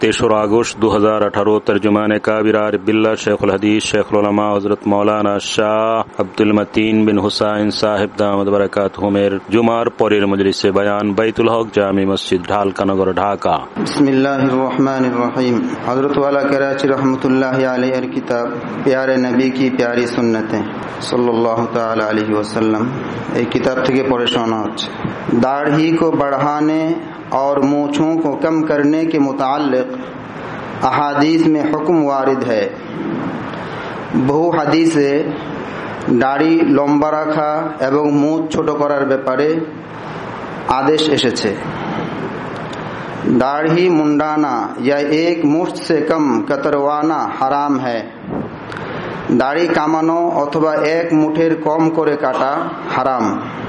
तेसरा अगस्त 2018 तर्जुमान काबिरार बिल्ला शेखुल हदीस शेखुल उलमा हजरत मौलाना शाह अब्दुल मतीन बिन हुसैन साहिब दामद बरकातुहुमेर जुमार परेर मजलिसे बयान बैतुल हक जामी मस्जिद ढालकानगर ढाका। बिस्मिल्लाहिर रहमानिर रहीम। हजरत वाला कराची रहमतुल्लाहि अलैहि किताब प्यारे नबी की प्यारी सुन्नतें सल्लल्लाहु ताला अलैहि वसल्लम एक किताब থেকে পড়ে শোনা হচ্ছে। दाढ़ी को बढ़ाने और मूछों को कम करने के मुताल्लिक अहादीस में हुक्म वारिद है। বহু হাদিসে দাড়ি লম্বা রাখা এবং মুছ ছোট করার ব্যাপারে आदेश এসেছে। दाढ़ी मुंडाना या एक मुश्त से कम कतरवाना हराम है। दाढ़ी कामानो अथवा एक मुठेर कम करे काटा हराम।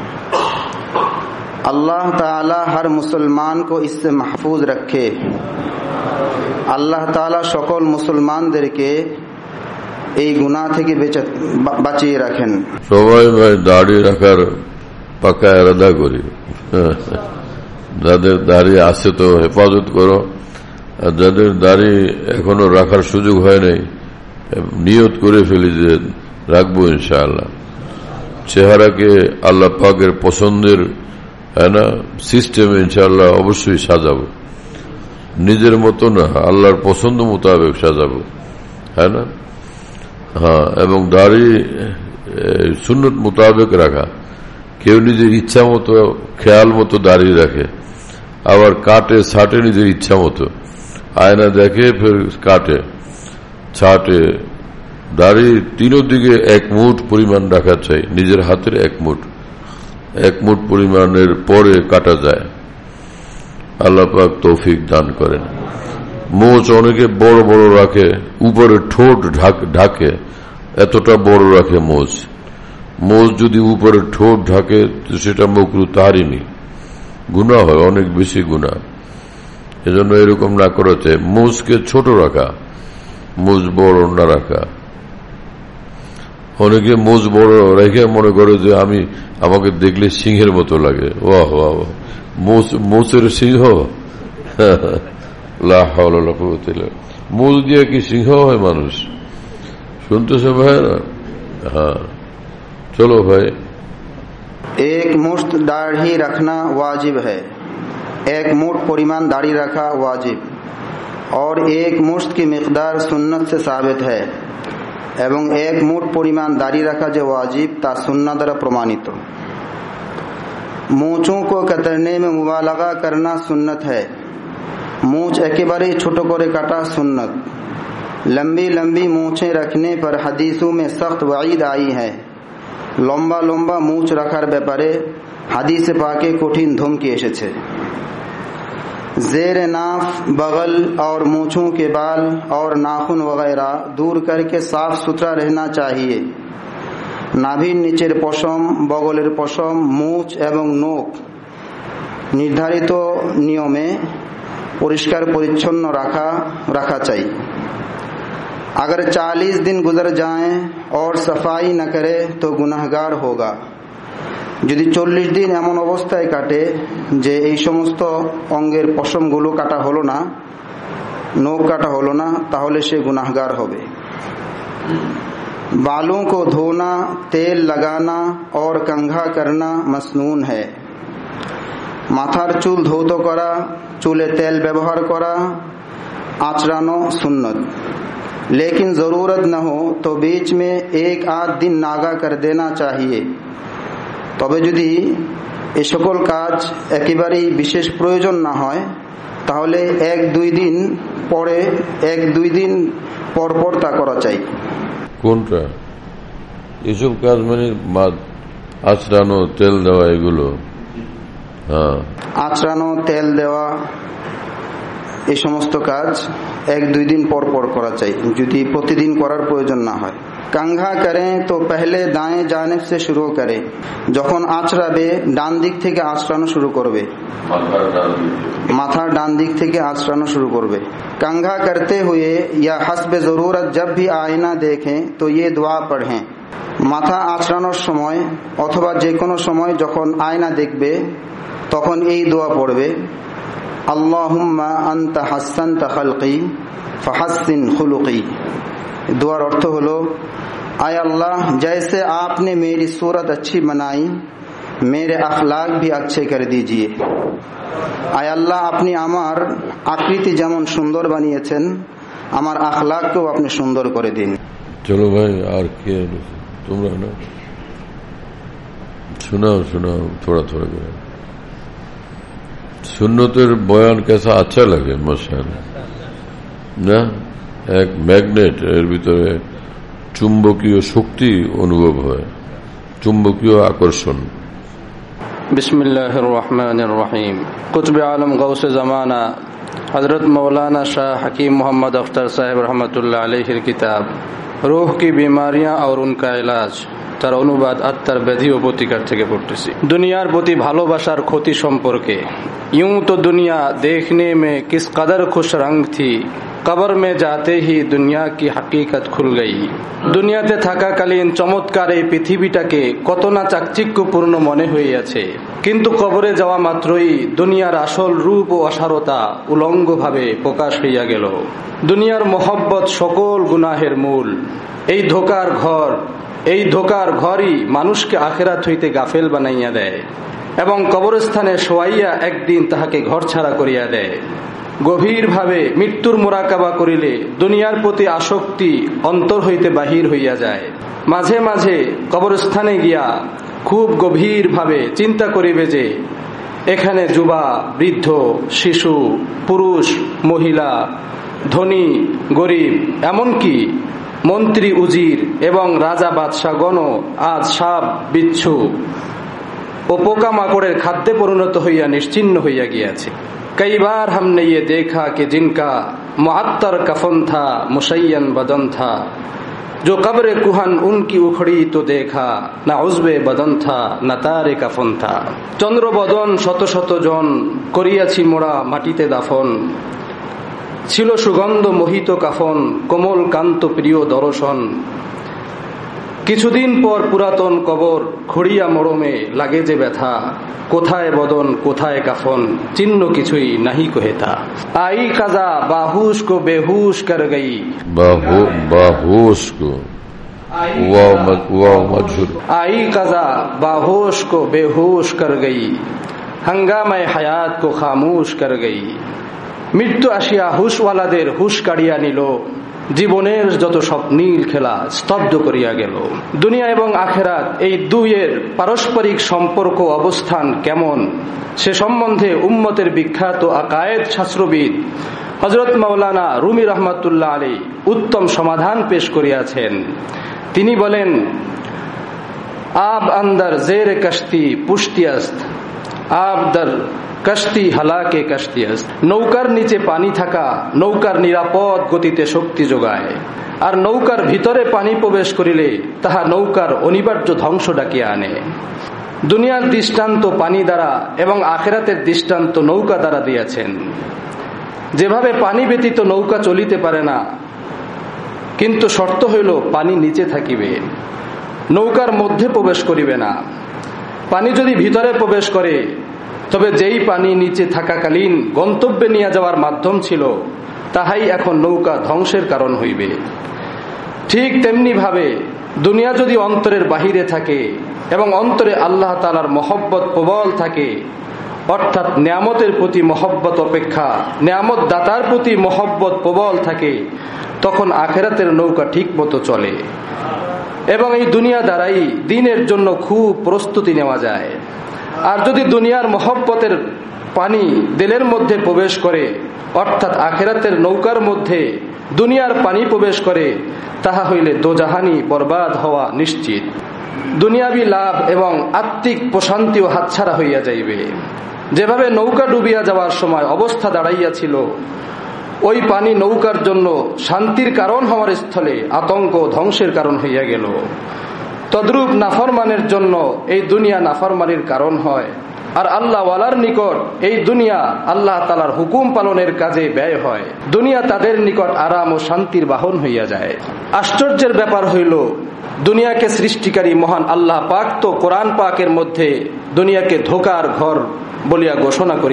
अल्लाह ताला हर मुसलमान को इससे महफूज रखे। अल्लाह ताला सकल मुसलमानদেরকে এই গুনাহ থেকে বাঁচিয়ে রাখেন। সবাই ভাই দাড়ি রাখার পাকা ইরাদা করি। যাদের দাড়ি আছে তো হেফাজত করো, আর যাদের দাড়ি এখনো রাখার সুযোগ হয় নাই নিয়ত করে ফেলি যে রাখবো ইনশাআল্লাহ। চেহারাকে আল্লাহ পাকের পছন্দের সিস্টেমে ইনশাআল্লাহ অবশ্যই সাজাবো, নিজের মতো না আল্লাহর পছন্দ মোতাবেক সাজাবো, হ্যাঁ না? হ্যাঁ, এবং দাড়ি সুন্নত মোতাবেক রাখা। কেউ নিজের ইচ্ছা মতো খেয়াল মতো দাড়ি রাখে, আবার কাটে ছাটে নিজের ইচ্ছা মতো, আয়না দেখে ফের কাটে ছাটে। দাড়ি তিনো দিকে এক মুঠ পরিমাণ রাখা চাই, নিজের হাতের এক মুঠ পরিমাণের পরে কাটা যায়। আল্লাহ পাক তৌফিক দান করেন। মোচ অনেকে বড় বড় রাখে, উপরে ঠোঁট ঢাকে, এতটা বড় রাখে মোচ। মোচ যদি উপরে ঠোঁট ঢাকে তো সেটা মাকরুহ তাহরিমি, গুনাহ হয়, অনেক বেশি গুনাহ। এজন্য এরকম না করা চাই। মোচকে ছোট রাখা, মোচ বড় না রাখা। অনেকে মোচ বড় রেখে মনে করে যে আমাকে দেখলে সিংহের মতো লাগে। ওয়াহ ওয়াহ, মোচের সিংহ! লা হাওলা ওয়ালা কুওয়াতা ইল্লা বিল্লাহ। মোচ দিয়ে কি সিংহ হয় মানুষ? শুনতেছে ভাইরা? হ্যাঁ, चलो भाई। एक मुश्त दाढ़ी रखना वाजिब है। एक मुठ परिमाण दाढ़ी रखा वाजिब और एक मुश्त की मिकदार सुन्नत से साबित है। एवं एक मुठ परिमाण दाढ़ी रखा जो वाजिब ता सुन्नत द्वारा प्रमाणित। मूछों को कतरने में मुबालगा करना सुन्नत है। मूछ एकेबारे छोटो करे काटा सुन्नत। लंबी लंबी मूछें रखने पर हदीसों में सख्त वईद आई है। লম্বা লম্বা মুছ রাখার ব্যাপারে হাদিসে পাকে কঠিন ধমকি এসেছে। जेर नाफ बगल और मूछों के बाल और नाखून वगैरह दूर करके साफ सुथरा रहना चाहिए। नाभिर नीचेर पशम, बगलेर पशम, मूछ एवं नोक निर्धारित नियमे परिष्कार परिच्छन्न रखा चाहिए। अगर 40 दिन गुजर जाएं और सफाई न करे तो गुनाहगार होगा। যদি 40 দিন এমন অবস্থায় কাটে যে এই সমস্ত অঙ্গের পশমগুলো কাটা হলো না, নখ কাটা হলো না, তাহলে সে গুনাহগার হবে। बालों को धोना, तेल लगाना और कंघा करना मसनून है। মাথার চুল ধৌত করা, চুলে তেল ব্যবহার করা, আঁচড়ানো সুন্নত। लेकिन जरूरत न हो तो बीच में एक आध दिन नागा कर देना चाहिए। তবে যদি এই সকল কাজ একেবারেই বিশেষ প্রয়োজন না হয় তাহলে এক দুই দিন পর পর তা করা চাই। কোনটা এসব কাজ? মানে আঁচড়ানো, তেল দেওয়া, এগুলো? হ্যাঁ, আঁচড়ানো, তেল দেওয়া এই সমস্ত কাজ এক দুই দিন পর পর করা চাই, যদি প্রতিদিন করার প্রয়োজন না হয়। कंघा करें तो पहले दाएं जानिब से शुरू करें। যখন আঁচড়াবে ডান দিক থেকে আঁচড়ানো শুরু করবে, মাথার ডান দিক থেকে আঁচড়ানো শুরু করবে। कंघा करते हुए या हस्ब जरूरत जब भी आईना देखें तो ये दुआ पढ़ें। মাথা আঁচড়ানোর সময় অথবা যে কোনো সময় যখন আয়না দেখবে তখন এই দোয়া পড়বে। আল্লাহুম্মা আনতা হাসানতা খালকি ফাহাসসিন খুলুকি। दुआर अर्थ हलो, आय अल्लाह जैसे आपने मेरी सूरत अच्छी बनाई मेरे अखलाक भी अच्छे कर दीजिए। आय अल्लाह আপনি আমার আকৃতি যেমন সুন্দর বানিয়েছেন আমার আখলাককেও আপনি সুন্দর করে দিন। चलो भाई और क्या तुमरा ना सुनाओ थोड़ा थोड़ा कर। सुन्नतेर बयान कैसा अच्छा लगे माशाअल्लाह ना। एक मैग्नेट এর ভিতরে চুম্বকীয় শক্তি অনুভব হয়, চুম্বকীয় আকর্ষণ। बिस्मिल्लाहिर रहमानिर रहीम। कुतुब आलम गौसे ज़माना हजरत मौलाना शाह हकीम मोहम्मद अख्तर साहेब रहमतुल्लाह अलैहिर किताब रूह की बीमारियां और उनका इलाज তার অনুবাদ আত্মার ব্যাধি ও প্রতিকার থেকে পড়তেছি। দুনিয়ার প্রতি ভালোবাসার ক্ষতি সম্পর্কে। यूं तो दुनिया देखने में किस कदर खुश रंग थी, कब्र में जाते ही दुनिया की हकीकत खुल गई। দুনিয়াতে থাকাকালীন চমৎকার এই পৃথিবীটাকে কত না চাকচিক্যপূর্ণ মনে হইয়াছে, কিন্তু কবরে যাওয়া মাত্রই দুনিয়ার আসল রূপ ও অসারতা উলঙ্গভাবে প্রকাশ হইয়া গেল। দুনিয়ার মহব্বত সকল গুনাহের মূল। এই ধোকার ঘরই মানুষকে আখিরাত হইতে গাফেল বানাইয়া দেয় এবং কবরস্থানে শোয়াইয়া একদিন তাহাকে ঘর ছাড়া করিয়া দেয়। গভীরভাবে মৃত্যুর মোরাকাবা করিলে দুনিয়ার প্রতি আসক্তি অন্তর হইতে বাহির হইয়া যায়। মাঝে মাঝে কবরস্থানে গিয়া খুব গভীরভাবে চিন্তা করিবে যে এখানে যুবা, বৃদ্ধ, শিশু, পুরুষ, মহিলা, ধনী, গরিব, এমনকি মন্ত্রী, উজির এবং রাজা বাদশাগণ আজ সাপ, বিচ্ছু ও পোকামাকড়ের খাদ্যে পরিণত হইয়া নিশ্চিন্ন হইয়া গিয়াছে। कई बार हमने ये देखा कि जिनका मुअत्तर कफन था मुशय्यन बदन था, जो कब्र कुहन उनकी उखड़ी तो देखा न उज़्वे बदन था न तारे कफन था। चंद्र बदन शत शत जन करियाছি মোরা মাটিতে দাফন, ছিল সুগন্ধ মোহিত কাফন কোমল কান্ত প্রিয় দর্শন। কিছুদিন পর পুরাতন কবর খড়িয়া মরমে লাগে যে ব্যথা, কোথায় বদন কোথায় কাফন চিহ্ন কিছুই নাহি কহেতা। আই কাজা বাহুশ কো বেহুশ কর গই, বাহুশ কো आई कज़ा बाहोश को बेहोश कर गई, हंगामे हयात को खामोश कर गई। মৃত্যু আসিয়া হুশওয়ালাদের হুশ কাড়িয়া নিল, জীবনের যত স্বপ্নীল খেলা স্তব্ধ করিয়া গেল। দুনিয়া এবং আখেরাত এই দুইয়ের পারস্পরিক সম্পর্ক অবস্থান কেমন সে সম্বন্ধে উম্মতের বিখ্যাত আকায়েদ শাস্ত্রবিদ হযরত মাওলানা রুমি রহমাতুল্লাহ আলাইহি উত্তম সমাধান পেশ করিয়াছেন। তিনি বলেন, আব আন্দার জেরে কশতি পুশতি আস্ত, আব দর কশতি হালাকে কশতি আস্ত। নৌকার নিচে পানি থাকা নৌকার নিরাপদ গতিতে শক্তি যোগায়, আর নৌকার ভিতরে পানি প্রবেশ করিলে তাহা নৌকার অনিবার্য ধ্বংস ডাকিয়া আনে। দুনিয়ার দৃষ্টান্ত পানি দ্বারা এবং আখিরাতের দৃষ্টান্ত নৌকা দ্বারা দিয়েছেন। যেভাবে পানি ব্যতীত নৌকা চলিতে পারে না, কিন্তু শর্ত হইল পানি নিচে থাকিবে, নৌকার মধ্যে প্রবেশ করিবে না। পানি যদি ভিতরে প্রবেশ করে তবে যেই পানি নিচে থাকাকালীন গন্তব্যে নিয়ে যাওয়ার মাধ্যম ছিল তাহাই এখন নৌকা ধ্বংসের কারণ হইবে। ঠিক তেমনি ভাবে দুনিয়া যদি অন্তরের বাহিরে থাকে এবং অন্তরে আল্লাহ তাআলার মহব্বত প্রবল থাকে, অর্থাৎ নিয়ামতের প্রতি মহব্বত অপেক্ষা নিয়ামত দাতার প্রতি মহব্বত প্রবল থাকে, তখন আখিরাতের নৌকা ঠিক মতো চলে এবং এই দুনিয়া দ্বারাই দিনের জন্য খুব প্রস্তুতি নেওয়া যায়। আর যদি দুনিয়ার মহব্বতের পানি দিলের মধ্যে প্রবেশ করে, অর্থাৎ আখিরাতের নৌকার মধ্যে দুনিয়ার পানি প্রবেশ করে, তাহা হইলে দোজাহানি বরবাদ হওয়া নিশ্চিত। দুনিয়াবি লাভ এবং আত্মিক প্রশান্তিও হাতছাড়া হইয়া যাইবে। যেভাবে নৌকা ডুবিয়া যাওয়ার সময় অবস্থা দাঁড়াইয়াছিল, ওই পানি নৌকার জন্য শান্তির কারণ হওয়ার স্থলে আতঙ্ক ধ্বংসের কারণ হইয়া গেল। তদ্রূপ নাফরমানের জন্য এই দুনিয়া নাফরমানির কারণ হয়, আর আল্লাহ ওয়ালার নিকট এই দুনিয়া আল্লাহ তাআলার হুকুম পালনের কাজে ব্যয় হয়। দুনিয়া তাদের নিকট আরাম ও শান্তির বাহন হইয়া যায়। আশ্চর্যের ব্যাপার হইল, দুনিয়াকে সৃষ্টিকারী মহান আল্লাহ পাক তো কোরআন পাকের মধ্যে দুনিয়াকে ধোকার ঘর বলিয়া ঘোষণা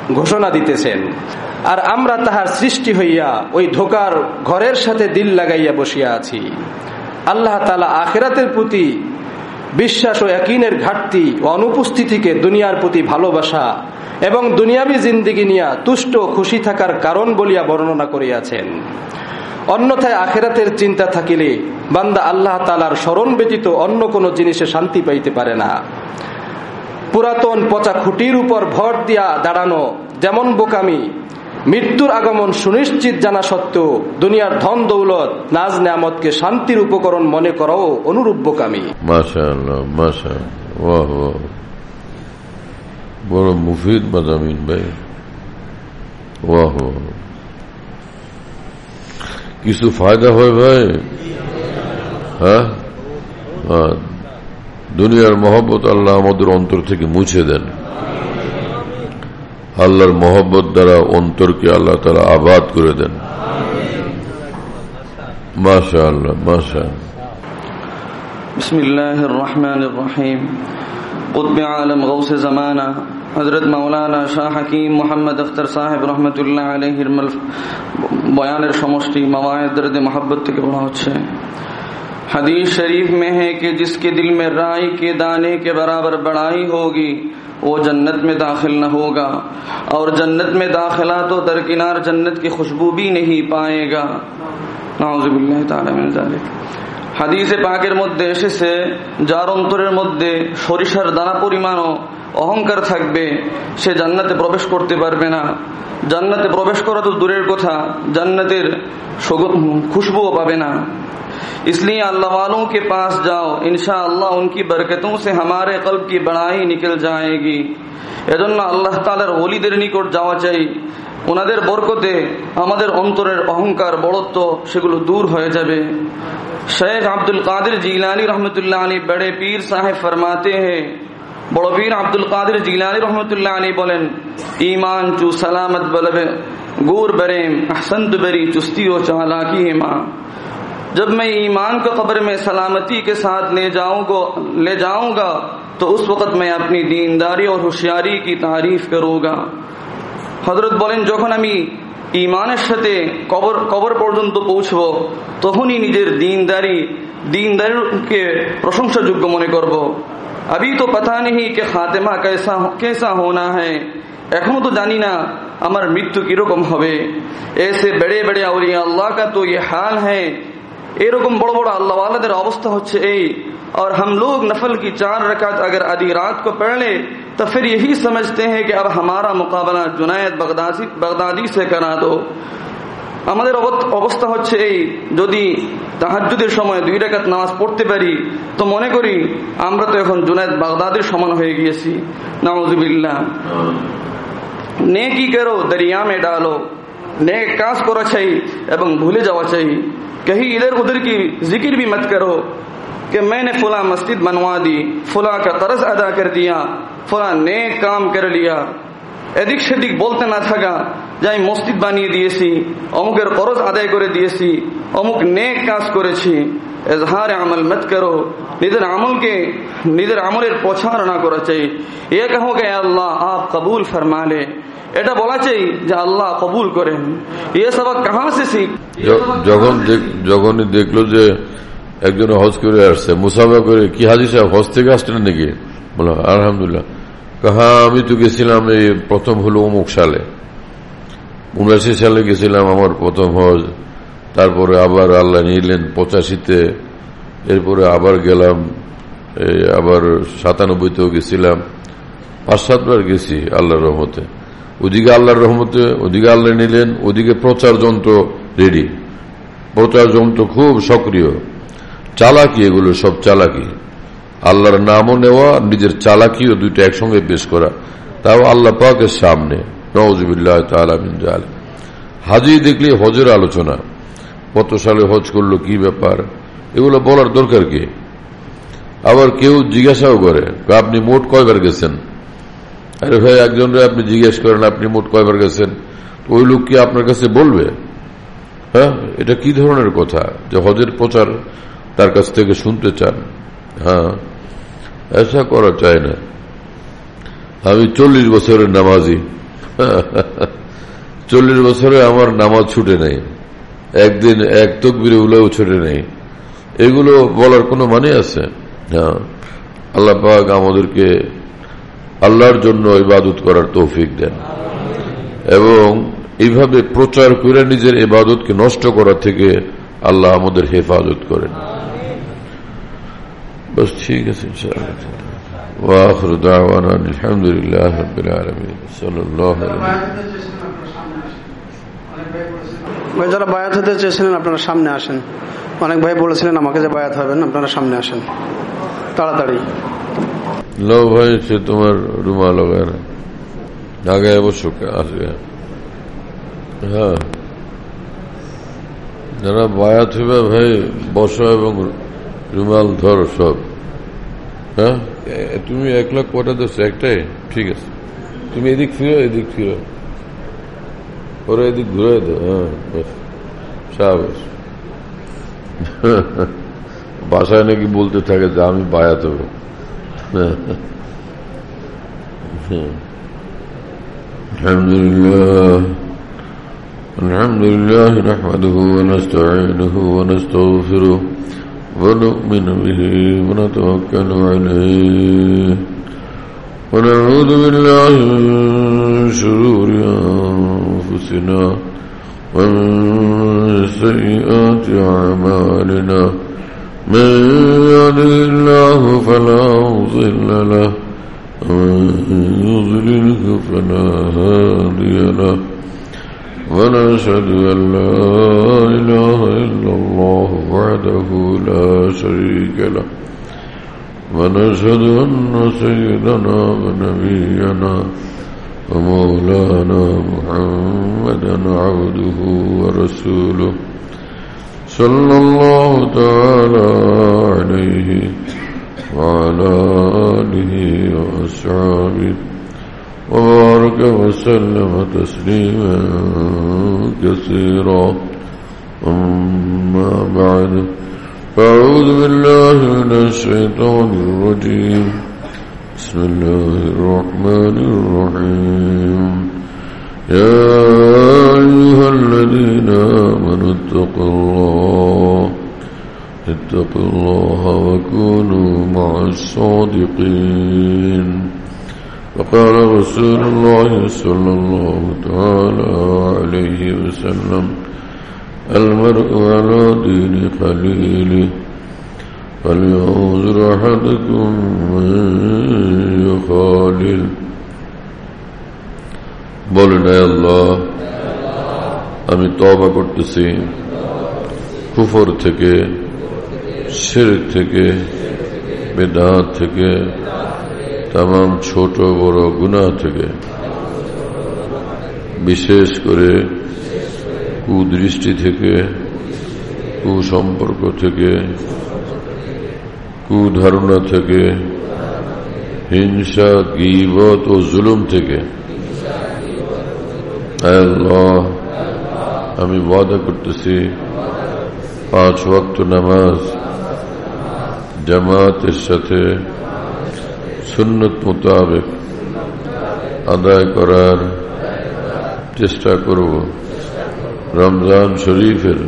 ঘোষণা দিতেছেন, আর আমরা তাহার সৃষ্টি হইয়া ওই ধোকার ঘরের সাথে দিল লাগাইয়া বসিয়া আছি। আল্লাহ তাআলা আখিরাতের প্রতি বিশ্বাস ও ইয়াকিনের ঘাটতি ও অনুপস্থিতিকে দুনিয়ার প্রতি ভালোবাসা এবং দুনিয়াবী জিন্দেগি নিয়ে তুষ্ট খুশি থাকার কারণ বলিয়া বর্ণনা করিয়াছেন। অন্যথায় আখিরাতের চিন্তা থাকিলে বান্দা আল্লাহ তাআলার স্মরণ ব্যতীত অন্য কোনো জিনিসে শান্তি পাইতে পারে না। পুরাতন পচা খুঁটির উপর ভর দিয়া দাঁড়ানো যেমন বোকামি, মৃত্যুর আগমন সুনিশ্চিত জানা সত্ত্বেও দুনিয়ার ধন দৌলত নাজ নেয়ামতকে শান্তির উপকরণ মনে করাও অনুরূপ বোকামি। মাশাআল্লাহ, মাশাআল্লাহ, ওয়াহ ওয়াহ, বড় মুফিদ মাদামিন ভাই, ওয়াহ ওয়াহ। কিছু ফায়দা হয় ভাই? হ্যাঁ, দুনিয়ার মহব্বত আল্লাহ আমাদের অন্তর থেকে মুছে দেন। আল্লাহর মহব্বত দ্বারা অন্তরকে আল্লাহ তাআলা আবাদ করে দেন। মাশাআল্লাহ, মাশাআল্লাহ। বিসমিল্লাহির রহমানির রহিম। কুতবে আলম গৌসে জামানা হযরত মাওলানা শাহ হাকিম মোহাম্মদ আখতার সাহেব রহমতুল্লাহ আলাইহির বয়ানের সমষ্টি মাওয়ায়েদ দর্দ मोहब्बत থেকে বলা হচ্ছে। हदीस शरीफ में है कि जिसके दिल में राई के दाने के बराबर बड़ाई होगी वो जन्नत में दाखिल न होगा, और जन्नत में दाखिला तो दरकिनार जन्नत की खुशबू भी नहीं पाएगा। नाउजुबिल्लाहि ताआला मिन जालिक। হাদিসে পাকের মধ্যে এসেছে, যার অন্তরের মধ্যে সরিষার দানা পরিমাণও অহংকার থাকবে সে জান্নাতে প্রবেশ করতে পারবে না। জান্নাতে প্রবেশ করা তো দূরের কথা, জান্নাতের খুশবুও পাবে না। इसलिए अल्लाह वालों के पास जाओ, इंशाअल्लाह उनकी बरकतों से हमारे कल्ब की बड़ाई निकल जाएगी। এজন্য আল্লাহ তাআলার ওলিদের নিকট যাওয়া চাই, ওনাদের বরকতে আমাদের অন্তরের অহংকার বড়ত্ব সেগুলো দূর হয়ে যাবে। शेख अब्दुल कादिर जिलानी रहमतुल्लाह अलैह बड़े पीर साहब फरमाते हैं, बड़ो पीर अब्दुल कादिर जिलानी रहमतुल्लाह अलैह बोलें, ईमान चू सलामत बलबे गोर बरेम अहसंत बरी चुस्ती व चालाकी मां। जब मैं ईमान को कब्र में सलामती के साथ ले जाऊंगा तो उस वक्त मैं अपनी दीनदारी और होशियारी की तारीफ करूंगा। हजरत बोलें, যখন আমি ঈমানের সাথে কবর পর্যন্ত পৌঁছবো তখনই নিজের দীনদারিকে প্রশংসাযোগ্য মনে করব। अभी तो पता नहीं कि खातिमा कैसा होना है, এখনো তো জানি না আমার মৃত্যু কিরকম হবে। ऐसे बड़े बड़े औलिया अल्लाह का तो ये हाल है, এরকম বড় বড় আল্লাহ ওয়ালাদের অবস্থা হচ্ছে এই। और हम लोग नफल की 4 रकात अगर आधी रात को पढ़ ले तो फिर यही समझते हैं कि अब हमारा मुकाबला जुनैद बगदादी से करा दो। আমাদের অবস্থা হচ্ছে এই, যদি তাহাজ্জুদের সময় 2 রাকাত নামাজ পড়তে পারি তো মনে করি আমরা তো এখন জুনায়েদ বাগদাদির সমান হয়ে গিয়েছি। নাউজুবিল্লাহ। নেকি করো দরিয়া में डालो, नेक काज करो চাই এবং ভুলে যাওয়া চাই। कहीं इधर उधर की जिक्र भी मत करो कि मैंने फुला मस्जिद बनवा दी, फुला का कर्ज अदा कर दिया, फुला नेक काम कर लिया। এদিক সেদিক বলতে না থাকা যে আমি মসজিদ বানিয়ে দিয়েছি, অমুকের করজ আদায় করে দিয়েছি, অমুক নেক কাজ করেছি। এজহার আমল মত করো, নিজের আমলের প্রচারণা করা চাই। এ কहो कि আল্লাহ आप कबूल फरमा ले, এটা বলা চাই যে আল্লাহ কবুল করেন। ये सबक कहां से सीख? যখনই দেখলো যে একজন হজ করে আসছে, মুসাফা করে, কি হাজি সাহেব হজ থেকে আসলেন নাকি? বলো আলহামদুলিল্লাহ। কাহা আমি তো গেছিলাম এই প্রথম হলো অমুক সালে, 79 সালে গেছিলাম আমার প্রথম হজ, তারপরে আবার আল্লাহ নিলেন 85-তে, এরপরে আবার গেলাম, আবার 97-তেও গেছিলাম, 5-7 বার গেছি আল্লাহর রহমতে। ওদিকে আল্লাহর রহমতে, ওদিকে আল্লাহ নিলেন, ওদিকে প্রচার যন্ত্র রেডি, প্রচার যন্ত্র খুব সক্রিয়। চালাকি, এগুলো সব চালাকি। আল্লাহর নামও নেওয়া, নিজের চালাকিও দুইটা একসঙ্গে পেশ করা, তাও আল্লাহ পাকের সামনে। নাউজুবিল্লাহ তাআলা মিন যালিক। হাজি দেখলে হজের আলোচনা, কত সালে হজ করলো, কি ব্যাপার, এগুলো বলার দরকার কি? আবার কেউ জিজ্ঞাসাও করে আপনি মোট কয়বার গেছেন? আরে ভাই, একজনরে আপনি জিজ্ঞেস করেন আপনি মোট কয়বার গেছেন, ওই লোক কি আপনার কাছে বলবে? হ্যাঁ, এটা কি ধরনের কথা যে হজের প্রচার তার কাছ থেকে শুনতে চান? হ্যাঁ, এসা করা চায় না। আমি 40 বছরের নামাজি, 40 বছরে আমার নামাজ ছুটে নাই, একদিন এক তাকবীরে উলাও ছুটে নাই, এগুলো বলার কোনো মানে আছে? হ্যাঁ, আল্লাহ পাক আমাদেরকে আল্লাহর জন্য ইবাদত করার তৌফিক দেন এবং এইভাবে প্রচার করে নিজের ইবাদতকে নষ্ট করা থেকে আল্লাহ আমাদের হেফাজত করেন। বস ঠিক আছে, ইনশাআল্লাহ। ওয়া আখিরু দাওয়ানা আলহামদুলিল্লাহি রাব্বিল আলামিন। সাল্লাল্লাহু আলাইহি ভাই, যারা বায়াত হতে চেয়েছিলেন আপনারা সামনে আসেন। অনেক ভাই বলেছিলেন আমাকে যে বায়াত হবেন, আপনারা সামনে আসেন তাড়াতাড়ি। লো ভাই, সে তোমার রুমাল লাগায় না, আগে অবশ্য আসবে। হ্যাঁ, যারা বায়াত হইবে ভাই বসো এবং রুমাল ধরো সব। হ্যাঁ, তুমি 1 লাখ কটা দিচ্ছ? একটাই? ঠিক আছে, তুমি এদিক ফিরো, এদিক ফিরো, ওরা এদিক ঘুরে দাও। হ্যাঁ, সাবাস। বাসায় নাকি বলতে থাকে যে আমি বায়াত হব। আলহামদুলিল্লাহ আলহামদুলিল্লাহ নাহমাদুহু ওয়া নাস্তাঈনুহু ওয়া নাস্তাগফিরুহু ওয়া নু'মিনু বিহি ওয়া নাতাওয়াক্কালু আলাইহি ওয়া নাউযু বিল্লাহি মিন শুরুরি আনফুসিনা ওয়া মিন সাইয়্যাতি আ'মালিনা من يهده الله فلا مضل له ومن يضلله فلا هادي له ونشهد أن لا إله إلا الله وحده لا شريك له ونشهد أن سيدنا ونبينا ومولانا محمدا عبده ورسوله صلى الله تعالى عليه وعلى آله وأصحابه وبارك وسلم تسليما كثيرا. أما بعد، فأعوذ بالله من الشيطان الرجيم. بسم الله الرحمن الرحيم. يا أيها الذين آمنوا اتقوا الله وكونوا مع الصادقين. وقال رسول الله صلى الله تعالى عليه وسلم: المرء على دين خليله فلينظر أحدكم من يخالل. বলেন, হে আল্লাহ, আমি তওবা করতেছি কুফর থেকে, শিরক থেকে, বিদআত থেকে, तमाम ছোট বড় গুনাহ থেকে, বিশেষ করে কুদৃষ্টি থেকে, কুসম্পর্ক থেকে, কুধারণা থেকে, হিংসা, গীবত ও জুলুম থেকে। আল্লাহ, আমি ওয়াদা করতেছি 5 ওয়াক্ত নামাজ জামাতের সাথে সুন্নত মোতাবেক আদায় করার চেষ্টা করব। রমজান শরীফের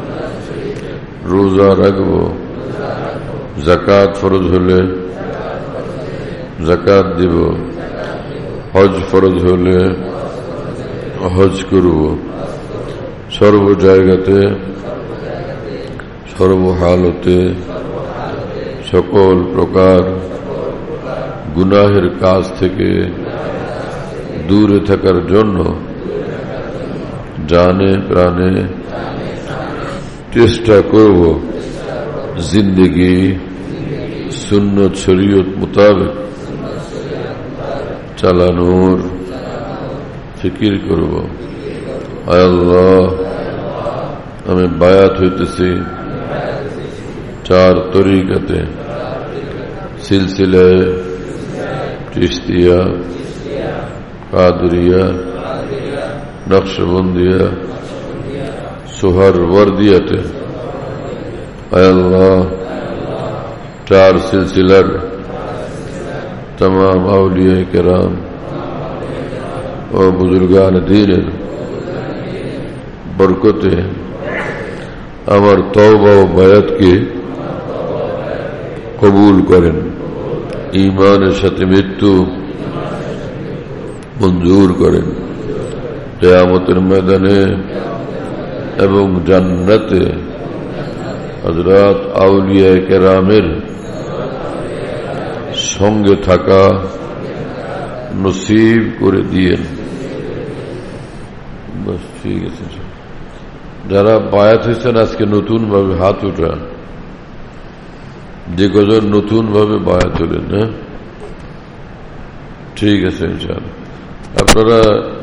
রোজা রাখব। যাকাত ফরজ হলে যাকাত দিব। হজ ফরজ হলে হজ করব। সর্ব জায়গাতে, সর্বহালতে সকল প্রকার গুনাহের কাজ থেকে দূরে থাকার জন্য জানে প্রাণে চেষ্টা করব। জিন্দেগি সুন্নত শরীয়ত মোতাবেক চালানোর ফিকির করব। আয় আল্লাহ, আমি বায়াত হইতেছি 4 তরিকাতে, সিলসিলায় চিশতিয়া, কাদরিয়া, নকশবন্দিয়া, সোহরওয়ার্দিয়াতে। আয় আল্লাহ, 4 সিলসিলার तमाम औलिया किराम ও বুজুর্গান দ্বীনের বরকতে আমার তওবা ও বায়াতকে কবুল করেন, ঈমানের সাথে মৃত্যু মঞ্জুর করেন, কিয়ামতের ময়দানে এবং জান্নাতে হযরত আউলিয়া কেরামের সঙ্গে থাকা নসিব করে দিয়েন। বস ঠিক আছে। যারা বায়াত হয়েছেন আজকে নতুন ভাবে হাত উঠান, যে কজন নতুন ভাবে বায়াত হলেন। হ্যাঁ ঠিক আছে ইনশাআল্লাহ। আপনারা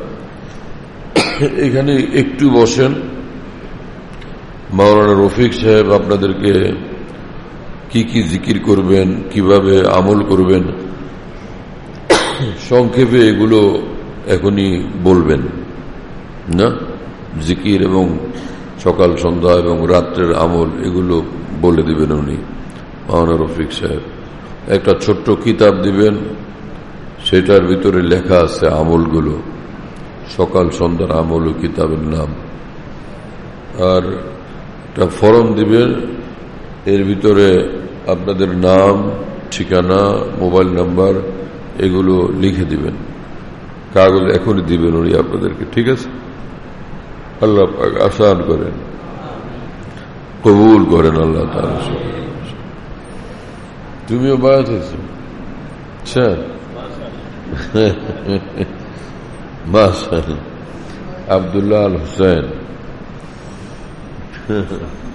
এখানে একটু বসেন। মাওলানা রফিক সাহেব আপনাদেরকে কি কি জিকির করবেন, কিভাবে আমল করবেন, সংক্ষেপে এগুলো এখনই বলবেন না। জিকির এবং সকাল সন্ধ্যা এবং রাত্রের আমল এগুলো বলে দিবেন উনি, মাওলানা রফিক সাহেব। একটা ছোট্ট কিতাব দিবেন, সেটার ভিতরে লেখা আছে আমলগুলো, সকাল সন্ধ্যার আমল ও কিতাবের নাম। আর একটা ফরম দিবেন, এর ভিতরে আপনাদের নাম, ঠিকানা, মোবাইল নাম্বার এগুলো লিখে দিবেন। কাগজ এখনই দিবেন উনি আপনাদেরকে, ঠিক আছে? আল্লাহ পাক আসান করেন, কবুল করেন আল্লাহ তাআলা। তুমিও বায়াত হয়েছ? আচ্ছা মাশাআল্লাহ। আব্দুল্লাহ আল হুসেন